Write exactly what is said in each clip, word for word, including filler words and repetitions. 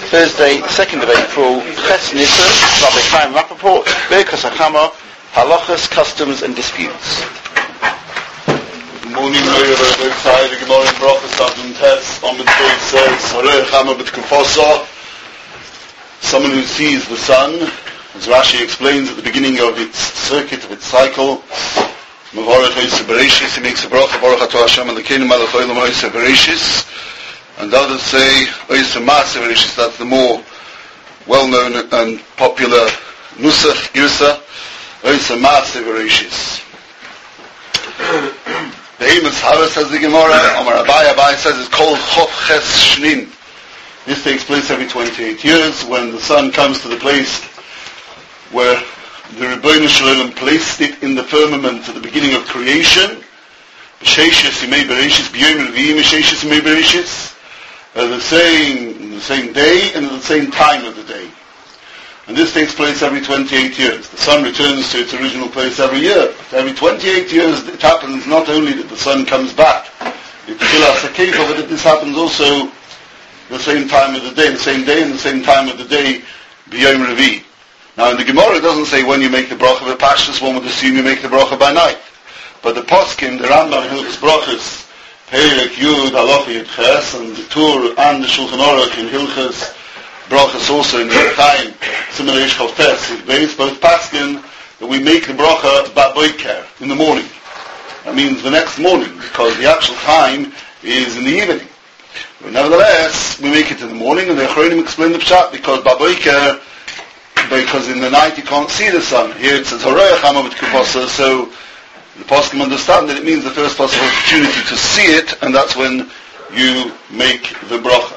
Thursday, second of April, Ches Nisan, Rabbi Chaim Rappaport, Birkas HaChama, Halachas, Customs and Disputes. Good morning, Rabbi Chaim, good morning, Brachas, Adon Tes, Amid Toy says, Harei Chama B'Tkufasa, someone who sees the sun, as Rashi explains at the beginning of its circuit, of its cycle, Mavarech Oisa Bereshis, he makes a bracha, Baruch Atah Hashem, Elokeinu Melech Olam Oisa Bereshis, and others say Oisa Maaseh Bereshis, that's the more well-known and popular Nusach, Girsa, Oisa Maaseh Bereshis. The Amos Hara says the Gemara, Amar Abai, Abai says it's called Chof Ches Shnin. This takes place every twenty-eight years when the sun comes to the place where the Rebbeinu Shalom placed it in the firmament at the beginning of creation. B'sheishis Yimei Bereshis, B'yom Revi'im B'sheishis Yimei Bereshis, at the same, the same day and at the same time of the day. And this takes place every twenty-eight years. The sun returns to its original place every year. Every twenty-eight years it happens not only that the sun comes back, it's Kilas HaKefa, but that this happens also the same time of the day, the same day and the same time of the day, B'yom Revi. Now in the Gemara it doesn't say when you make the bracha of Pashtus, one would assume you make the bracha by night. But the Poskim, the Rambam in Hilchos Brachas, Perek Yud, Halacha Yud Ches, and the Tur and the Shulchan Aruch in Hilchos Brachas also in the time, similar Ish Chof Tes, both Paskin, that we make the bracha Ba'boiker, in the morning. That means the next morning, because the actual time is in the evening. But nevertheless, we make it in the morning, and the Achronim explain the Pshat, because Ba'boiker, because in the night you can't see the sun. Here it says Harei Chama B'Tkufasa, so the Poskim understand that it means the first possible opportunity to see it, and that's when you make the bracha.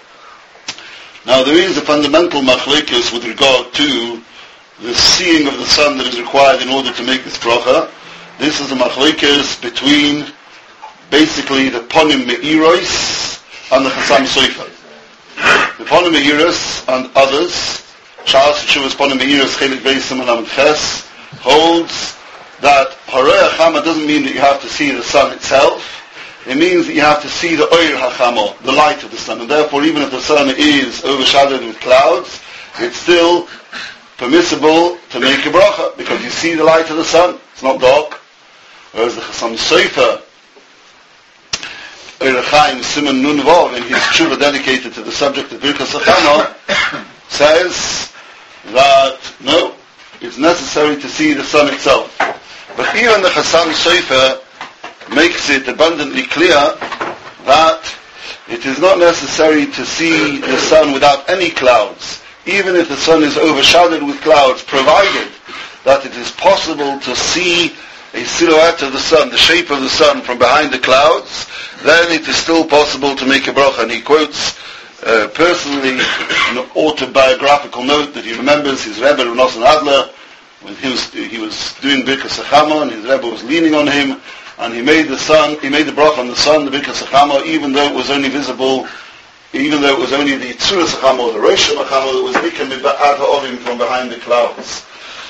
Now there is a fundamental machlekes with regard to the seeing of the sun that is required in order to make this bracha. This is a machlekes between basically the Ponim Me'iros and the Chassam Sofer. The Ponim Me'iros and others, Charles Tshuvas Ponim Me'iros Chelik Beisim and Amud Ches, holds that Harei HaChama doesn't mean that you have to see the sun itself. It means that you have to see the Oir HaChama, the light of the sun. And therefore, even if the sun is overshadowed with clouds, it's still permissible to make a bracha, because you see the light of the sun. It's not dark. Whereas the Chassam Sofer, Oir HaChaim Simon Nun Vav, in his tshuva dedicated to the subject of Birkas HaChama, says that, no, it's necessary to see the sun itself. But even the Chassam Sofer makes it abundantly clear that it is not necessary to see the sun without any clouds, even if the sun is overshadowed with clouds, provided that it is possible to see a silhouette of the sun, the shape of the sun from behind the clouds, then it is still possible to make a bracha. And he quotes uh, personally an autobiographical note that he remembers his Rebbe, Rav Nosson Adler, when he was, he was doing Birkas HaChama and his Rebbe was leaning on him, and he made the sun, he made the bracha on the sun, the Birkas HaChama, even though it was only visible, even though it was only the Tzuras HaChama or the Rosh HaChama that was nikem miba'ad ha'ovim from behind the clouds.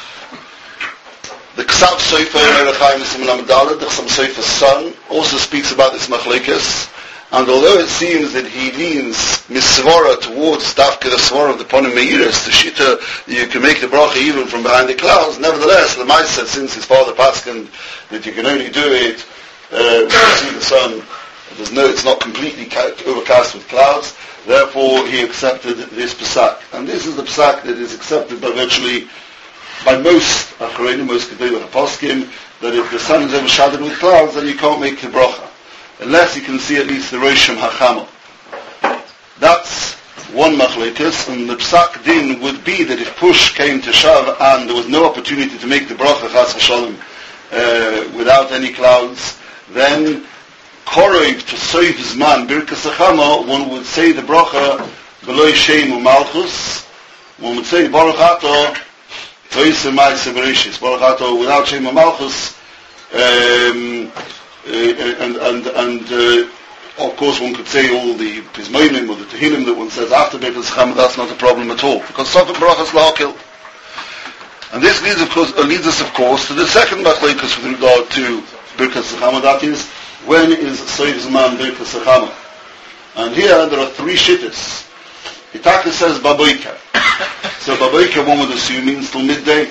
The Ksav Sofer in Erechaim Simon Amadalah, the Chassam Sofer's son, also speaks about this machlekes, and although it seems that he leans misvara towards Dafka the svara of the Ponim Me'iros, the shita, you can make the bracha even from behind the clouds, nevertheless, the Maisa, since his father Paskin, that you can only do it uh, when you see the sun, there's no, it's not completely ca- overcast with clouds, therefore he accepted this Pesach. And this is the Pesach that is accepted by virtually, by most Achronim, most Gedolei HaPoskim, that if the sun is overshadowed with clouds, then you can't make the bracha, unless you can see at least the Rosh HaChama. That's one machlekes, and the Psak Din would be that if push came to shove and there was no opportunity to make the bracha Chas v'Shalom uh, without any clouds, then Korov to Soif Zman Birkas HaChama, one would say the bracha B'loi Shem u'Malchus, one would say Baruch Atah Toisem Ma'aseh Bereshis, Baruch Atah without Shem u'Malchus, um, Uh, and and, and uh, of course one could say all the Pizmonim or the Tehillim that one says after Birkas HaChama, that's not a problem at all, because Sofet Barachas L'Hakil. And this leads, of course, uh, leads us of course to the second machlekes with regard to Birkas HaChama, that is, when is Soif Zman Birkas HaChama? And here there are three shittas. It Taka says Baboika. So Baboika, one would assume, means till midday.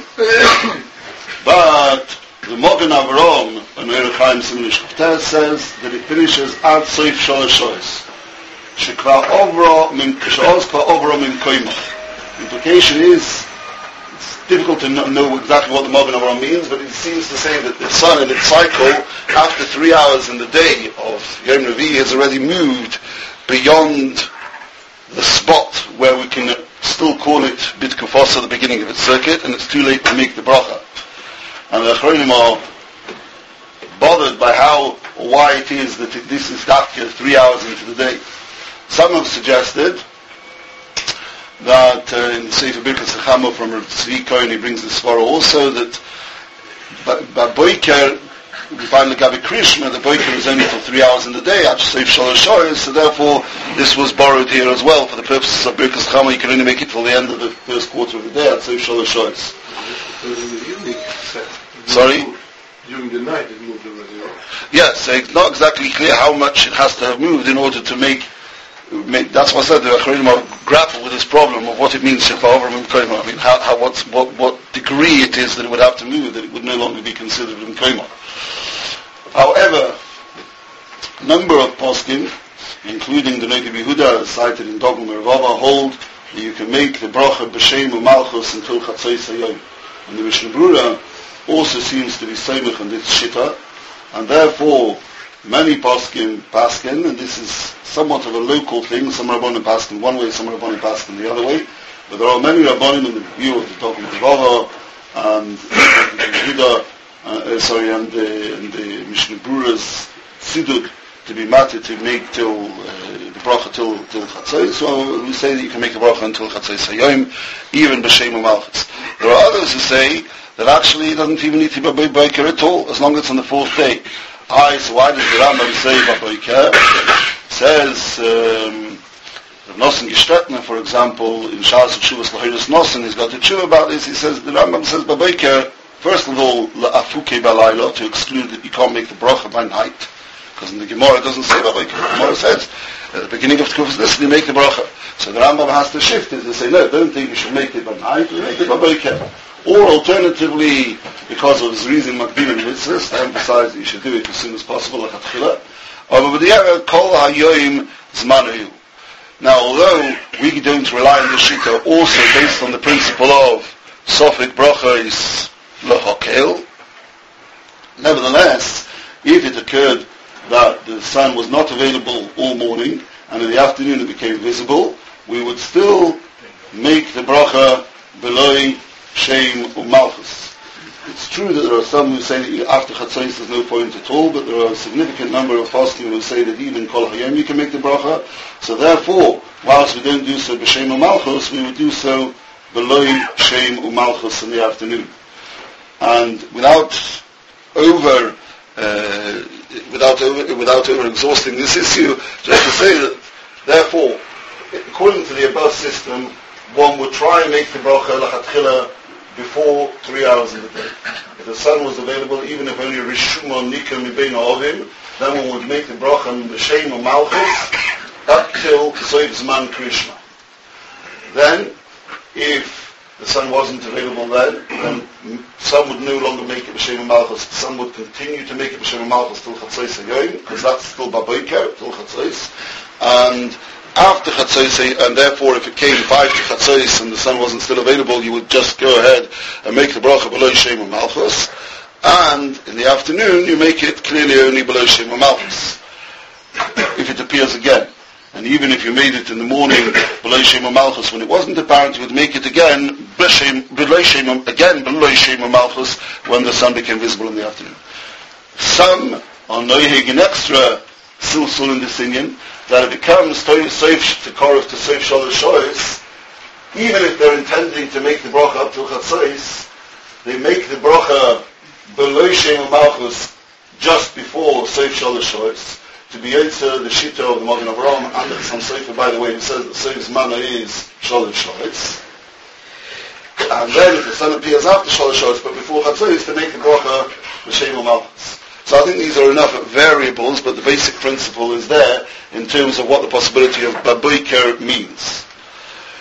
But the Mogen Avraham, and Erech Chaim Simonish Choftes, says that it finishes Ad Soif Shalosh Shoyos. Shekva Ovra Mim K'Shaoz Kva Ovra Mim Koimach. The implication is, it's difficult to know exactly what the Mogen Avraham means, but it seems to say that the sun in its cycle, after three hours in the day of Yom Revi'i, has already moved beyond the spot where we can still call it Bit Kufasa, the beginning of its circuit, and it's too late to make the bracha. And the Achronim are bothered by how or why it is that it, this is dafka three hours into the day. Some have suggested that uh, in the Sefer Birkas Chachama from Rav Tzvi Cohen, he brings the svara also that by Boiker, we find the Gabi Krishma, the Boiker is only for three hours in the day, Ad Soif Shalosh Shoyos, so therefore this was borrowed here as well for the purposes of Birkas Chachama. You can only make it till the end of the first quarter of the day, Ad Soif Shalosh Shoyos. Sorry? During the night it moved already, right? Yes, so it's not exactly clear how much it has to have moved in order to make, make that's what I said, the Achronim grapple with this problem of what it means, Shekva Ovra Mim Koimach. I mean, how, how, what's, what, what degree it is that it would have to move, that it would no longer be considered Mim Koimach. However, a number of poskim, including the Nogi Yehuda, cited in Dogma Mervava, hold that you can make the bracha b'shem u'malchus until Chatzos Hayom. And the Mishnah Brura also seems to be Seimach on this Shita, and therefore many poskim paskin, and this is somewhat of a local thing, some Rabbanim paskin one way, some Rabbanim paskin the other way, but there are many Rabbanim in the view of the Dogma Mervava, and the Yehuda, Uh, sorry, and the, and the Mishnah Brura's Sidud to be matter to make till uh, the bracha till till Chatzos. So we say that you can make the bracha until Chatzos Hayom, even b'shem u'malchus. There are others who say that actually it doesn't even need to be Baboiker at all, as long as it's on the fourth day. Aye, so why does the Rambam say Baboiker? Says um, Rav Nosson Gishtetner, for example, in Shas Tshuvas L'Chayros Nosson, he's got a tshuva about this. He says the Rambam says Baboiker. First of all, la'afuke balayla, to exclude that you can't make the bracha by night, because in the Gemara it doesn't say babayka. The Gemara says at the beginning of Tkufas this you make the bracha. So the Rambam has to shift it and say, no, don't think you should make it by night, you make it by babayka. Or alternatively, because of his reason makbim and mitzvahs, to emphasize that you should do it as soon as possible, like atchila. Kol hayoim zmanu. Now, although we don't rely on the shita also based on the principle of sofik bracha is L'Hokel. Nevertheless, if it occurred that the sun was not available all morning, and in the afternoon it became visible, we would still make the bracha Beloi Shem U'Malchus. It's true that there are some who say that after Chatzos there's no point at all, but there are a significant number of poskim who say that even Kol Hayom you can make the bracha. So therefore, whilst we don't do so B'Shem U'Malchus, we would do so Beloi Shem U'Malchus in the afternoon. And without over, uh, without over, without over exhausting this issue, just to say that, therefore, according to the above system, one would try and make the bracha lachatchila before three hours in the day. If the sun was available, even if only rishuma nika mibein ovim, then one would make the bracha b'shem or malchus up till soif zman krishma. Then, if the sun wasn't available then, then some would no longer make it b'shem malchus. Some would continue to make it b'shem malchus till Chatzos Hayom, because that's still baboiker till Chatzos. And after Chatzos, and therefore if it came five to Chatzos and the sun wasn't still available, you would just go ahead and make the bracha below Shem malchus. And in the afternoon, you make it clearly only below Shem malchus, if it appears again. And even if you made it in the morning below Shem Malchus, when it wasn't apparent, you would make it again below Shem, again below Shem Malchus, when the sun became visible in the afternoon. Some are noihig in extra silsul in this Indian, that it becomes soif tekorov to soif shalosh shoyos, even if they're intending to make the bracha up to Chatzos, they make the bracha below Shem Malchus just before soif shalosh shoyos, to be answer the shita of the Mogen Avraham, and the some sefer, by the way, who says that Soif Zmana is Shalosh Shoyos. And then if the sun appears after Shalosh Shoyos, but before Chatzos, to make the bracha B'Shem U'Malchus. So I think these are enough variables, but the basic principle is there in terms of what the possibility of Baboiker means.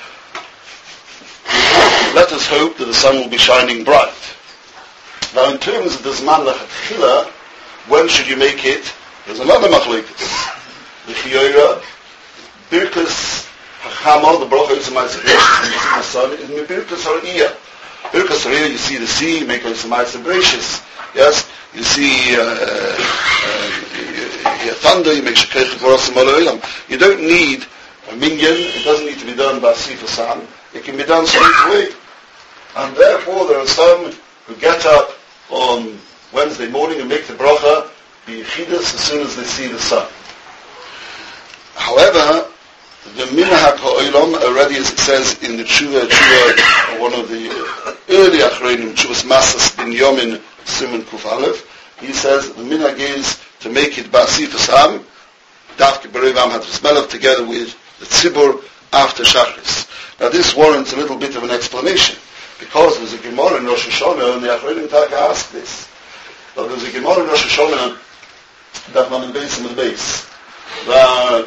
let us hope that the sun will be shining bright. Now in terms of the Zman Lechatchila, when should you make it? There's another machlokes. The Chiyora, Birkas Hachama, the Bracha Yisamayis Gracious, the sun, is Birkas Hariyah. Birkas Hariyah, you see the sea, you make Yisamayis Gracious. Yes, you see uh, uh, you, you thunder, you make Shekech V'Rosim Alolam. You don't need a minyan, it doesn't need to be done by Sif Hassan, it can be done straight away. And therefore there are some who get up on Wednesday morning and make the bracha be Yechidus as soon as they see the sun. However, the Minhag HaOlam, already as it says in the Tshuva, Tshuva, one of the early Achreinim, Tshuvas Masas bin Yomin, Simon Kuf Aleph, he says the Minhag is to make it Ba'asif Hasam, Davke Berev Am Hadras Melech, together with the Tzibur after Shachris. Now this warrants a little bit of an explanation, because there's a Gemara in Rosh Hashanah, and the Achreinim Taka ask this. But there's a Gemara in Rosh Hashanah, that man in base and the base, that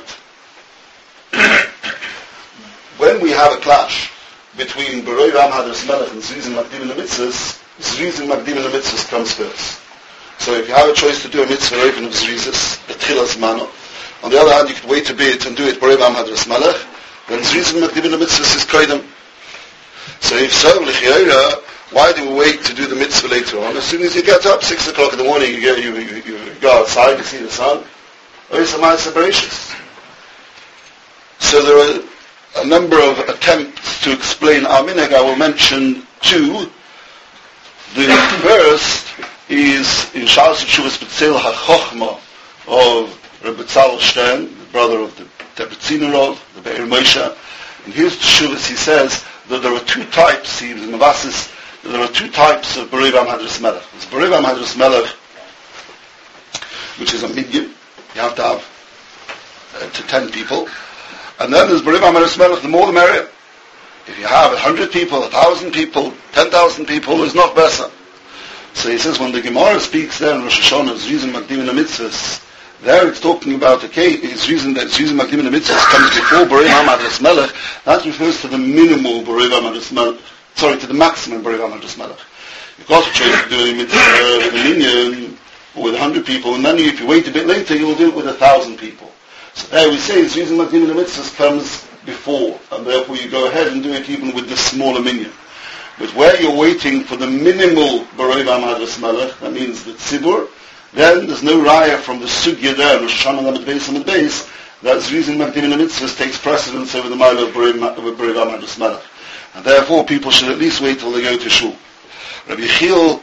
when we have a clash between Beroi Ram Hadras Melech and Zrizim Makdim in the Mitzvahs, Zrizim Makdim in the Mitzvahs comes first. So if you have a choice to do a Mitzvah even of Zrizis, the Tchilas Mano, on the other hand you could wait a bit and do it Beroi Ram Hadras Melech, then Zrizim Makdim in the Mitzvahs is Kaidam. So if so, L'chiyora, why do we wait to do the Mitzvah later on? As soon as you get up, six o'clock in the morning, you, get, you, you, you go outside, you see the sun, or it's a mind separations. So there are a number of attempts to explain our minhag. I will mention two. The first is in Shalos Tshuvas B'Tzel HaChochma of Rebbe Tzalel Stern, the brother of the Tebetzinerov, the Be'er Moshe. In his Tshuvas he says that there are two types, he in Mavasis, that there are two types of Berei Vam Hadras Melech. There's Berei Vam Hadras Melech, which is a minyan. You have to have uh, to ten people. And then there's Berei Vam Hadras Melech, the more the merrier. If you have a hundred people, a thousand people, ten thousand people, it's not better. So he says when the Gemara speaks there in Rosh Hashanah, Zrizim Makdim in the Mitzvahs, there it's talking about the case, it's reason that Zrizim Makdim in the Mitzvahs comes before Berei Vam Hadras Melech. That refers to the minimal Berei Vam Hadras Melech, sorry, to the maximum Berei Vam Hadras Melech. Because you're trying to do a Mitzvah with a minyan, or with a hundred people, and then if you wait a bit later, you will do it with a thousand people. So there we say, Zrizim Makdim in the Mitzvahs comes before, and therefore you go ahead and do it even with the smaller minyan. But where you're waiting for the minimal Berei Vam Hadras Melech, that means the Tzibur, then there's no raya from the Sugya there, Rosh Hashanah Lamed Beis Lamed Beis, that Zrizim Makdim in the Mitzvahs takes precedence over the mile of Berei Vam Hadras Melech. And therefore people should at least wait till they go to Shul. Rabbi Yechiel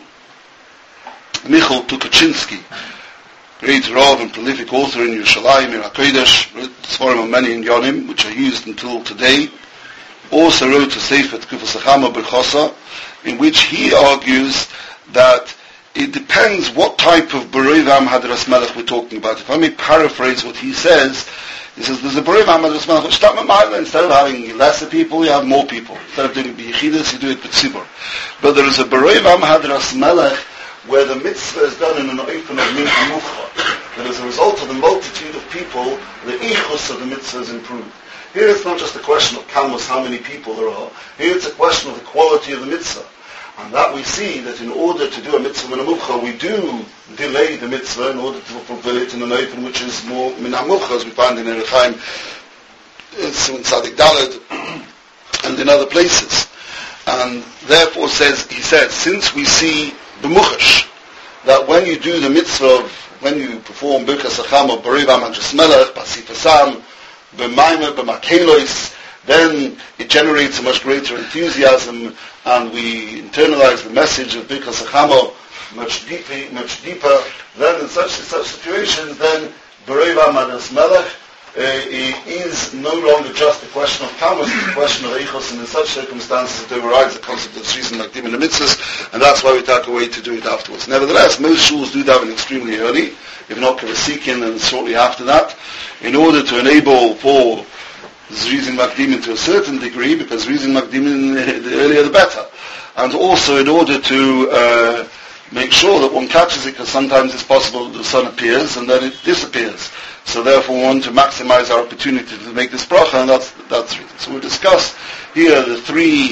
Michal Tukachinsky, great Rav and prolific author in Yerushalayim, Ir HaKodesh, wrote Sforim on many in Yonim, which are used until today, also wrote a Sefer Tkufas Achama Berchosa, in which he argues that it depends what type of Berei Vam Hadras Melech we're talking about. If I may paraphrase what he says, he says there's a Berei Vam Hadras Melech, which start with instead of having lesser people, you have more people. Instead of doing it b'yichidus, you do it with tzibur. But there is a Berei Vam Hadras Melech where the mitzvah is done in an open of min hamucha. That as a result of the multitude of people, the ichus of the mitzvah is improved. Here it's not just a question of kalmos, how many people there are. Here it's a question of the quality of the mitzvah. And that we see that in order to do a mitzvah min hamucha, we do delay the mitzvah in order to fulfill it in an open which is more min hamucha, as we find in Erech Chaim, in Tzadik Daled, and in other places. And therefore says, he says, since we see the muchash, that when you do the mitzvah of, when you perform Birkas Achama, Berei Vam Hadras Melech, B'Sif Hasam, B'Maimah, B'Makelois, then it generates a much greater enthusiasm, and we internalize the message of Birkas Achama much deeper, much deeper. Then in such such situations, then Berei Vam Hadras Melech uh, is no longer just a question of Kalmos, it's a question of Eichos, and in such circumstances it overrides the concept of Zrizim Makdim in the Mitzvahs, and that's why we take away to do it afterwards. Nevertheless, most shuls do daven extremely early, if not Kavasikin, and shortly after that, in order to enable for Zrizim Makdim to a certain degree, because Zrizim Makdim, the earlier the better. And also in order to uh, make sure that one catches it, because sometimes it's possible that the sun appears and then it disappears. So therefore we want to maximize our opportunity to make this bracha, and that's that's the reason. So we'll discuss here the three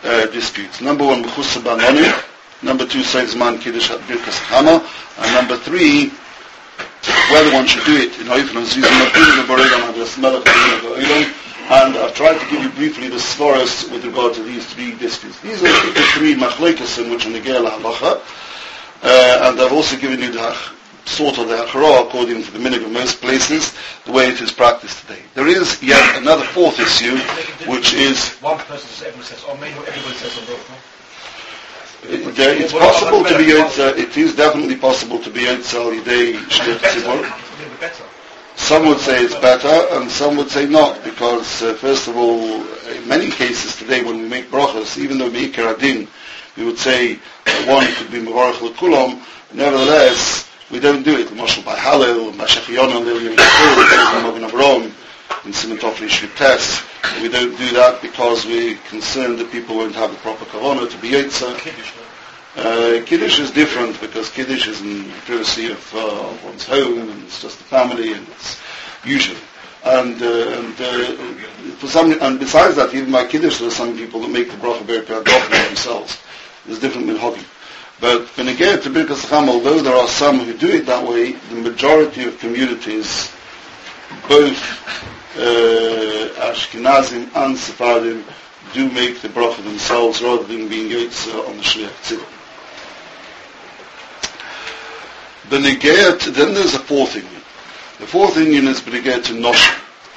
uh, disputes. Number one, B'chusa Banonim. Number two, Seif Zman Kiddush at Birkas Chama. And number three, whether one should do it in Haifen and Zizim Abdullah the Boregan and the Smelach and I've tried to give you briefly the svaras with regard to these three disputes. These are the three machlekes which are negel halacha, uh, and I've also given you the sort of the hachara according to the minhag of most places, the way it is practiced today. There is yet another fourth issue, which is one person says everyone says, or maybe everybody says on both. It, there, it's possible to be Yotza, it is definitely possible to be Yotza al-Yidei Shliach Tzibur. Some would say it's better, and some would say not, because uh, first of all, in many cases today when we make brachas, even though Meikar Adin, we would say uh, one could be Mevarach L'Kulam, nevertheless, we don't do it. Moshe by Hallel, by Shechiona, Lil Yom Kippur, Mogen Avrom, in Simon Tofli Shvites. We don't do that because we're concerned that people won't have the proper kavanah to be Yotza. Uh, Kiddush is different because Kiddush is in the privacy of uh, one's home, and it's just the family, and it's usually. And uh, and uh, for some, and besides that, even by Kiddush, there are some people that make the bracha Birkat Dochim themselves. There's different minhagim. But when it gets to Birkas Chama, although there are some who do it that way, the majority of communities, both uh, Ashkenazim and Sephardim, do make the bracha themselves rather than being Yotza on the Shliach Tzibur. The Negayat, then there's a fourth Indian. The fourth Indian is Benegayat to Noshim.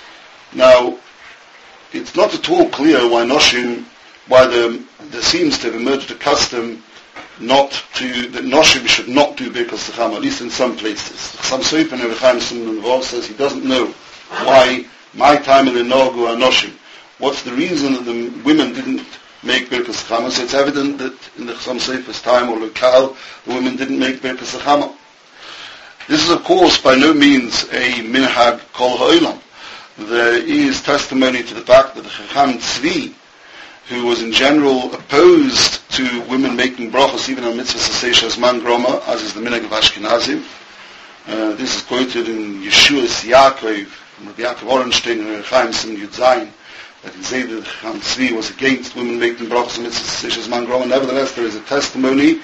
Now, it's not at all clear why Noshim, why the, there seems to have emerged a custom not to, that Noshim should not do Birkas Chama, at least in some places. Some Seif and Erechaim Simon Vov says he doesn't know why my time in the Nogu are Noshim. What's the reason that the women didn't make Birkas Chama? So it's evident that in the Chasam Sofer's time or Lokal, the women didn't make Birkas Chama. This is, of course, by no means a minhag kol ha'olam. There is testimony to the fact that the Chacham Tzvi, who was in general opposed to women making brachos even on mitzvahs aseh zman groma, as is the minhag of Ashkenazim. Uh, this is quoted in Yeshua's Yaakov, Rabbi Yaakov Orenstein and Rechaim Sim Yud Zayin, that he said that the Chacham Tzvi was against women making brachos on mitzvahs aseh zman groma. Nevertheless, there is a testimony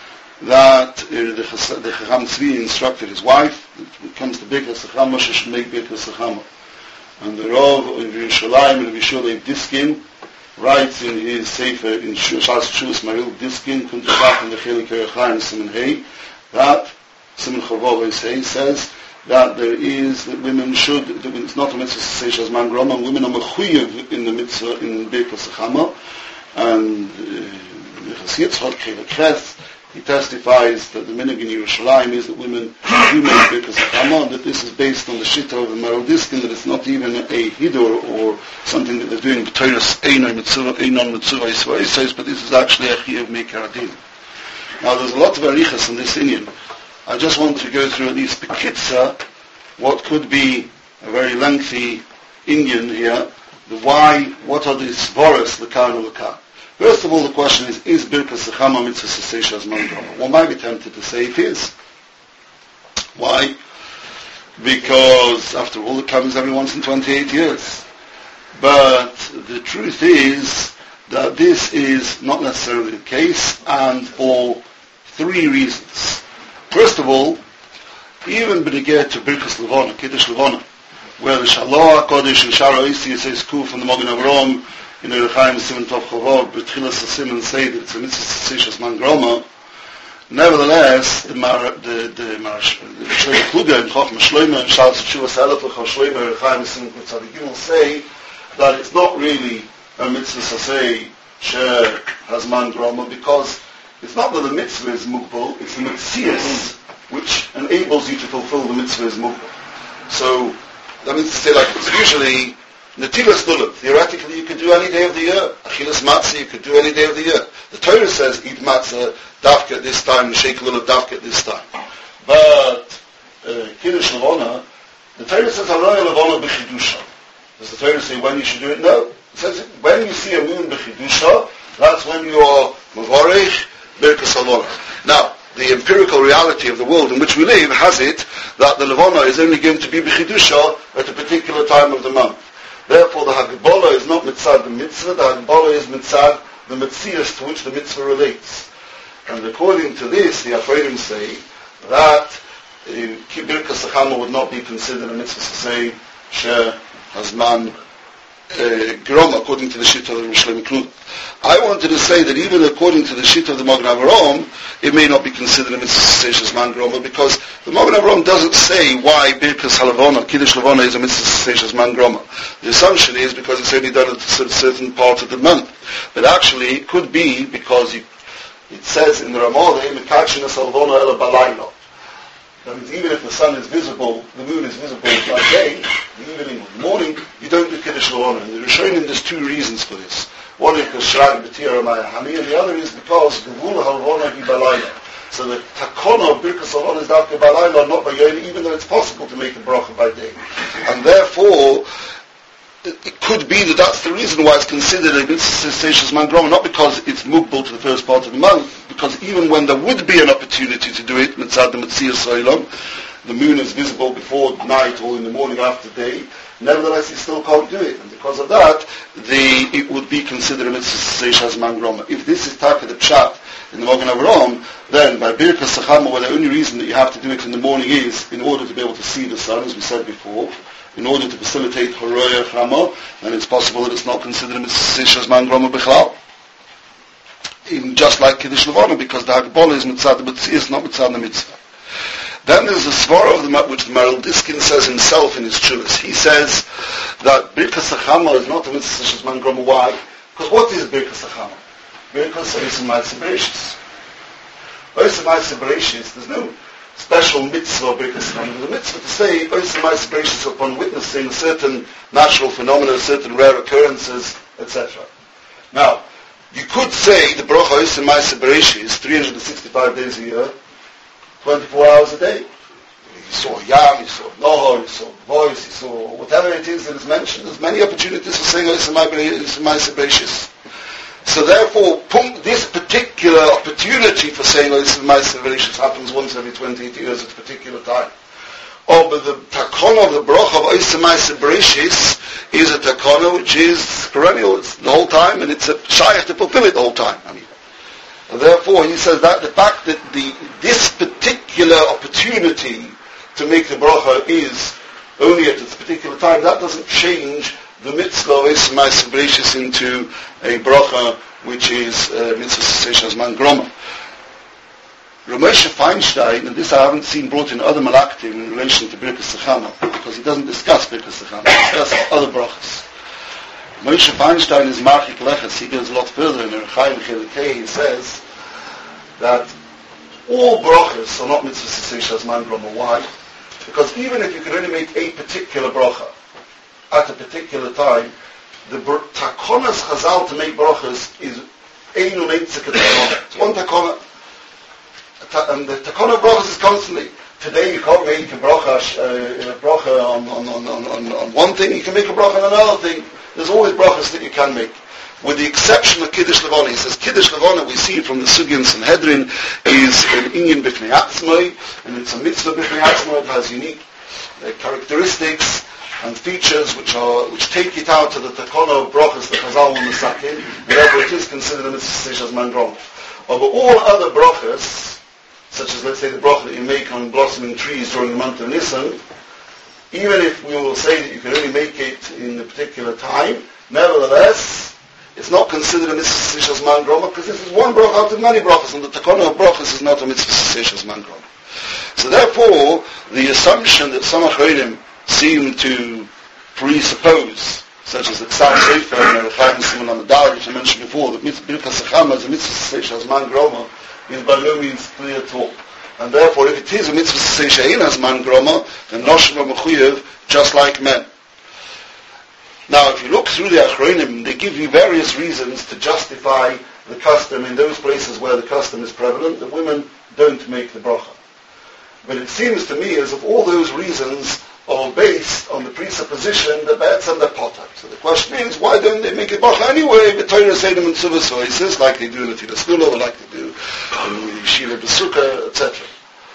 that uh, the, the Chacham Tzvi instructed his wife that when it comes to Birkas Chama, she should make Birkas Chama. And the Rav of Yerushalayim, Rabbi Shulei Diskin, writes in his Sefer, in Shas Shus Maril Diskin, Kuntashach in the Chelik Erechaim Simon Hay, that Simon Chavov Hay says that there is, that women should, that it's not a mitzvah to say Shazman Groma, and women are mechuyev in the mitzvah, in Birkas Chama, and Nechas Yitzchak, Chelik Ches, he testifies that the minhag in Yerushalayim is that women do make Birkas Chama, and that this is based on the Shitta of the Maril Diskin, that it's not even a Hidur or something that they're doing, B'Toras Einon Mitzvah Yisrael, but this is actually a Chiyuv Meikar Adin. Now there's a lot of arichas in this Indian. I just want to go through at least Bekitza, what could be a very lengthy Indian here, the why, what are the Svaras, the Kar and the Kar. First of all, the question is, is Birkas Chama mitzvah aseh zman groma? One might be tempted to say it is. Why? Because, after all, it comes every once in twenty-eight years. But the truth is that this is not necessarily the case, and for three reasons. First of all, even Benegayat to Birkas Levana, Kiddush Levana, where the Shalom HaKodesh and Shara Isi says Kuf from the Mogen Avrom, in the Rechaim Simon Tov Chavov, B'tchilas HaSimon say that it's a mitzvah aseh zman groma. Nevertheless, the Mar, the, the Mar, the Shlomo Kluger and Chochma Shlomo and Shal Tzuvas Elef L'Chol Shlomo Rechaim Simon Tov Chavov say that it's not really a mitzvah aseh zman groma, because it's not that the mitzvah is mugbal, it's the mitzias which enables you to fulfill the mitzvah is mugbal. So, that means to say, like, it's usually Netilas Lulav. Theoretically, you could do any day of the year. Achilas Matzah, you could do any day of the year. The Torah says, eat Matzah, Dafka at this time, Shake Lulav, Dafka at this time. But, uh, Kiddush Levana, the Torah says, Haroya Levana B'chidusha. Does the Torah say when you should do it? No. It says, when you see a moon B'chidusha, that's when you are Mavarech, Birkas Levana. Now, the empirical reality of the world in which we live has it that the Levana is only going to be B'chidusha at a particular time of the month. Therefore, the Hagbolah is not mitzad the mitzvah, the Hagbolah is mitzad the Metzias to which the mitzvah relates. And according to this, the Achronim say that Birkas Hachama would not be considered a mitzvah to say She Hazman Groma, according to the Shita of the Rishleim Klud. I wanted to say that even according to the Shita of the Magen Avraham, it may not be considered a mitzvah to say Shazman Groma, because the Magen Avraham doesn't say why Birkas Halavona, Kiddush Lavona is a mitzvah to say Shazman Groma. The assumption is because it's only done at a certain part of the month. But actually, it could be because it, it says in the Ramah, Mekachina Salvona Ela Balayla. That means even if the sun is visible, the moon is visible by day, the evening or the morning, you don't do Kiddush Lavona. And the Rishonim, there's two reasons for this. One is because Shrag B'tira Maya Hani, and the other is because the Vula Halvona Hi Balayla. So the Takona of Birkas Halvona is Dafka Balayla, not by Yom, even though it's possible to make a bracha by day. And therefore, it could be that that's the reason why it's considered a mitzvah seish man groma, not because it's mugbal to the first part of the month, because even when there would be an opportunity to do it, mitzad the Metzias Olam, the moon is visible before night or in the morning after day, nevertheless you still can't do it. And because of that, the, it would be considered a mitzvah seish man groma. If this is taka the pshat in the Magen Avraham, then by Birkas Hachama, where the only reason that you have to do it in the morning is in order to be able to see the sun, as we said before, in order to facilitate Horoya Chama, and it's possible that it's not considered a mitzvah Shazman Groma Bichlal. Even just like Kiddush Levana, because the Hagbola is mitzvah the mitzvah, not mitzvah the mitzvah. Then there's a svara of the which the Maral Diskin says himself in his Chulas. He says that Birkas Hachama is not a mitzvah Shazman Groma. Why? Because what is Birkas Hachama? Birkas is Ma'aseh Bereishis. Ma'aseh Bereishis, there's no special mitzvah of Birkas Hachama. The mitzvah to say Oisem Ma'aseh Bereishis upon witnessing certain natural phenomena, certain rare occurrences, et cetera. Now, you could say the bracha Oisem Ma'aseh Bereishis three hundred sixty-five days a year, twenty-four hours a day. You saw Yam, you saw Nohor, you saw voice, you saw whatever it is that is mentioned. There's many opportunities for saying Oisem Ma'aseh Bereishis. So therefore, this particular opportunity for saying Oisem Ma'aseh Bereishis happens once every twenty-eight years at a particular time. Oh, but the takana of the bracha of Oisem Ma'aseh Bereishis is a takana which is perennial, it's the whole time, and it's a shayach to fulfill it the whole time. I mean, and therefore, he says that the fact that the this particular opportunity to make the bracha is only at its particular time, that doesn't change the mitzvah of Oisem Ma'aseh Bereishis into a bracha which is uh, mitzvah seish hazman groma. Rav Moshe Feinstein, and this I haven't seen brought in other malaktim in relation to Birkas Hachama, because he doesn't discuss Birkas Hachama, he discusses other brachas. Moshe Feinstein is marchik leches, he goes a lot further in Rechaim Chilukei, he says that all brachas are not mitzvah seish hazman groma. Why? Because even if you could only make a particular bracha at a particular time, the br- takonas chazal to make brachas is einu neitzik takona. It's one takona. Ta- and the takona of brachas is constantly. Today you can't make a bracha, uh, a bracha on, on, on, on, on one thing, you can make a bracha on another thing. There's always brachas that you can make. With the exception of Kiddush Levana. He says Kiddush Levana, we see from the Sugya and Sanhedrin, is an inyan b'fnei atzmai, and it's a mitzvah b'fnei atzmai. It has unique uh, characteristics and features which are which take it out to the takona of brachas that Chazal will misakin, and therefore it is considered a mitzvah seish hazman groma. But all other brachas, such as let's say the bracha that you make on blossoming trees during the month of Nisan, even if we will say that you can only make it in a particular time, nevertheless, it's not considered a mitzvah seish hazman groma because this is one bracha out of many brachas, and the takona of brachas is not a mitzvah seish hazman groma. So therefore, the assumption that some achronim seem to presuppose, such as the Ksar Sefer and Rechaim Simon Amadar, which I mentioned before, that Birkas Hachama is a mitzvah seish hazman groma, is by no means clear at all. And therefore, if it is a mitzvah seish hazman groma, then noshim are mechuyev just like men. Now, if you look through the Achronim, they give you various reasons to justify the custom in those places where the custom is prevalent, that women don't make the bracha. But it seems to me as if all those reasons are based on the presupposition that that's under potter. So the question is, why don't they make a bracha anyway? The Torah says them in Tzuvas Oises, like they do in the Tfilas Gula, or like they do in the Yeshiva B'Sukkah, et cetera.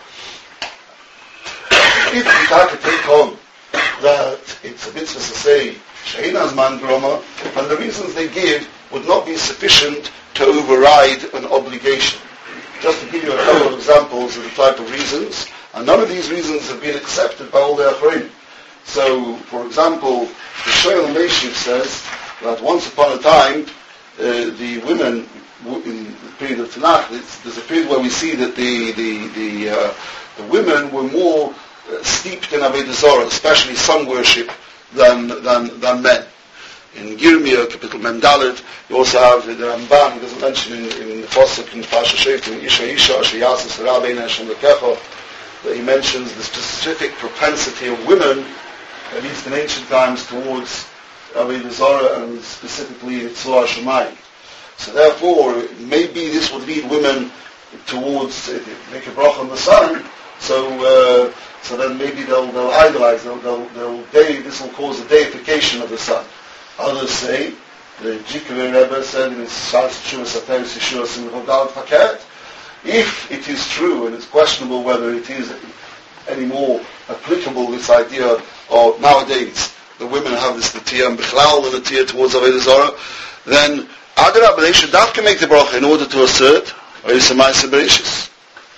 If we start to take on that it's a mitzvah to say She'ein hazman groma, and the reasons they give would not be sufficient to override an obligation. Just to give you a couple of examples of the type of reasons, and none of these reasons have been accepted by all the Achronim. So, for example, the Shoel Meshiv says that once upon a time, uh, the women, in the period of Tanakh, it's, there's a period where we see that the the the, uh, the women were more uh, steeped in Avodah Zarah, especially sun worship, than than than men. In Yirmiyah, Capital Mendalit, you also have the Ramban, it doesn't mention in, in the Pasuk in Pasha Shoftim, Isha Isha, Sheyasas Rabbein Hashem Lekecha, that he mentions the specific propensity of women, at least in ancient times, towards Avodah Zarah and specifically Tzvah Shemayim. So therefore, maybe this would lead women towards uh, make a bracha on the sun. So, uh, so then maybe they'll, they'll idolize. They'll, they'll, they'll day, this will cause a deification of the sun. Others say, the Jikveh Rebbe said in his Shas Tshuvas Ateres Yeshua Simchot Dalet Faket, if it is true, and it's questionable whether it is any more applicable, this idea of nowadays the women have this Natiyah and Bichlal, the Natiyah towards Avodah Zarah, then Adarab, they should have to make the bracha in order to assert Oisamai Sebereshis.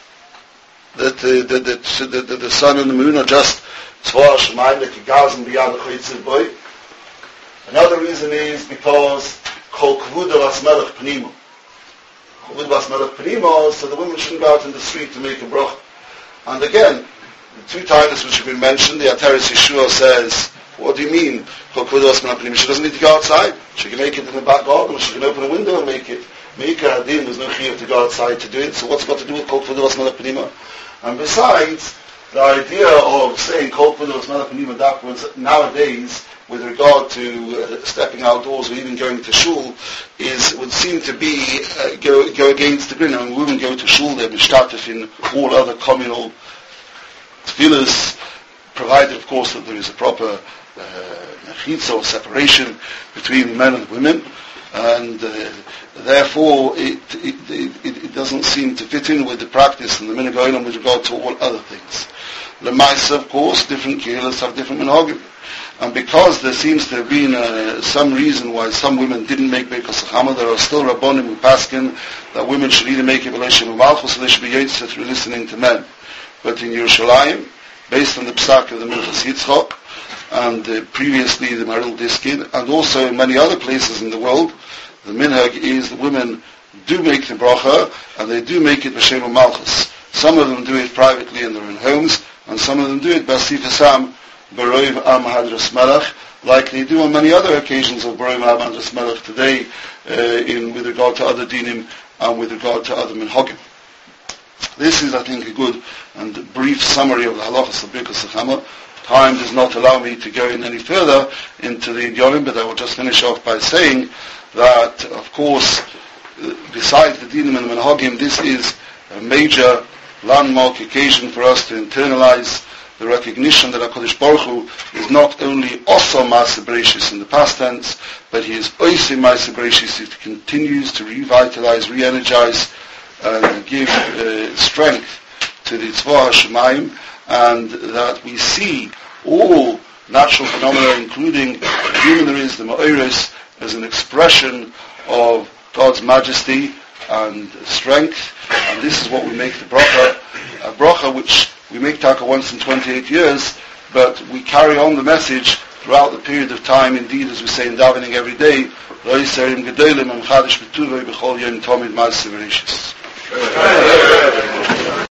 That the, the, the, the, the sun and the moon are just Tzvah Shemayim, like Gazim B'yad L'Choytziv Boy. Another reason is because Kol Kvuda Vas Melech Pnimo. Kvuda Vas Melech Pnimo, so the women shouldn't go out in the street to make a bracha. And again, the two titles which have been mentioned, the Ateres Yeshua says, what do you mean? Kol Kvuda Vas Melech Pnimo. She doesn't need to go outside. She can make it in the back garden, or she can open a window and make it. Meika Hadin, there's no chiyuv to go outside to do it, so what's it got to do with Kol Kvuda Vas Melech Pnimo? And besides, the idea of saying Kol Kvuda Vas Melech Pnimo backwards nowadays, with regard to uh, stepping outdoors or even going to shul, is would seem to be uh, go go against the grain. I mean, women go to shul; they're mishtatef in all other communal tefillas, provided, of course, that there is a proper mechitza uh, or separation between men and women, and uh, therefore it it, it it doesn't seem to fit in with the practice and the minhag ha'olam with regard to all other things. L'maisa, of course, different kehillas have different minhagim. And because there seems to have been uh, some reason why some women didn't make Birkas Hachama, there are still Rabbonim who paskin that women should either make it B'Leishem U'Malchus, so they should be Yitzhak through listening to men. But in Yerushalayim, based on the Psak of the Minchas Yitzchak, and uh, previously the Maharil Diskin, and also in many other places in the world, the minhag is that women do make the bracha, and they do make it B'Shem U'Malchus. Some of them do it privately in their own homes, and some of them do it B'Asif Hasam, Baroiv Am Hadras Melech, like they do on many other occasions of Baroiv Am Hadras Melech today, uh, in with regard to other dinim and with regard to other minhagim. This is, I think, a good and brief summary of the halachas of Birkas Hachama. Time does not allow me to go in any further into the Idionim, but I will just finish off by saying that, of course, besides the dinim and the minhagim, this is a major landmark occasion for us to internalize the recognition that HaKadosh Baruch Hu is not only also Maaseh Bereshis in the past tense, but He is also Maaseh Bereshis. He continues to revitalize, re-energize, and give uh, strength to the Tzvah Shemayim, and that we see all natural phenomena, including the human there is, the Ma'oris, as an expression of God's majesty and strength, and this is what we make the bracha, a bracha which we make taka once in twenty-eight years, but we carry on the message throughout the period of time, indeed, as we say in davening every day, Lo Yisarim Gedolim Am Chadish B'Tuvei B'Chol Yom Tomid Maaseh Bereshis.